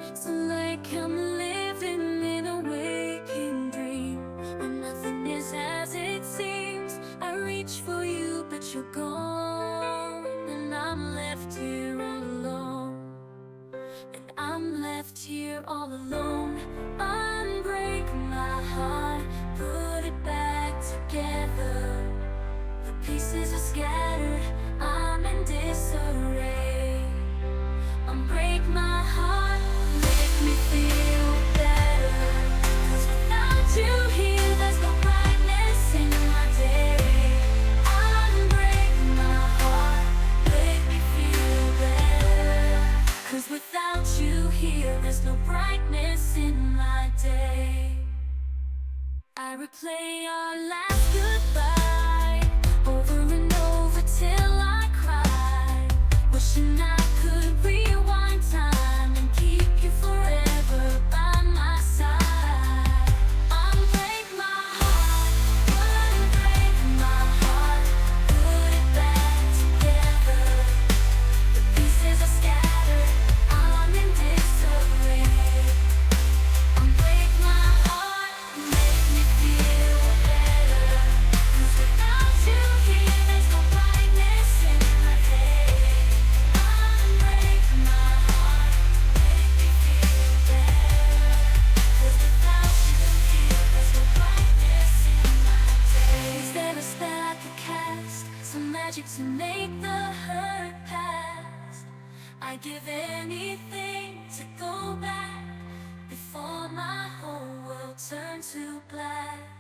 So like I'm living in a waking dream, and nothing is as it seems. I reach for you, but you're gone, and I'm left here all alone. And I'm left here all alone. Unbreak my heart, put it back together. The pieces are scattered, I'm in disarray. Unbreak my heart, make me feel better. 'Cause without you here, there's no brightness in my day. Unbreak my heart, make me feel better. 'Cause without you here, there's no brightness in my day. I replay our last goodbye over and over till I cry, wishing I could rewind time and keep you forever by my side. Unbreak my heart, unbreak my heart, put it back together. The pieces are scattered, I'm in disarray. Unbreak my heart, make me feel better. 'Cause without you here, there's no brightness in my day. Unbreak my heart, make me feel better. 'Cause without you here, there's no brightness in my day. Is there a spell I could cast, some magic to make the hurt pass? I'd give anything to go back before my whole world turned to black.